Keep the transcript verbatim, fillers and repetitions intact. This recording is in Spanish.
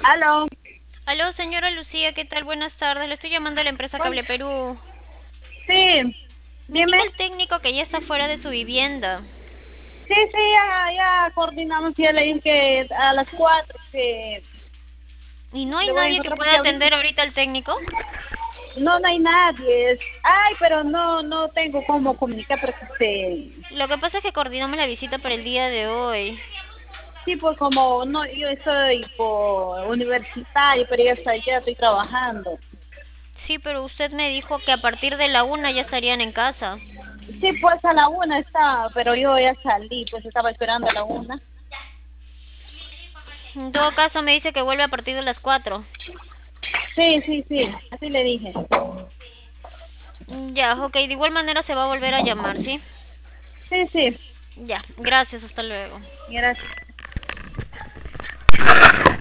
Aló. Aló, señora Lucía, ¿qué tal? Buenas tardes. Le estoy llamando a la empresa Bueno, Cable Perú. sí, Me dime. indica el técnico que ya está fuera de su vivienda. Sí, sí, ya, ya coordinamos, ya le dije que a las cuatro que ¿Y no hay le voy a nadie que encontrar pueda porque ahorita atender ahorita al técnico? no, no hay nadie. Ay, pero no, no tengo cómo comunicar porque este, Lo que pasa es que coordinamos la visita para el día de hoy. sí, pues como no, yo estoy por universitario, pero ya estoy, ya estoy trabajando. Sí, pero usted me dijo que a partir de la una ya estarían en casa. Sí, pues a la una estaba, pero yo ya salí, pues estaba esperando a la una. En todo caso, me dice que vuelve a partir de las cuatro. Sí, sí, sí, así le dije. Ya, ok, de igual manera se va a volver a llamar, ¿sí? Sí, sí, Ya, gracias, hasta luego. gracias.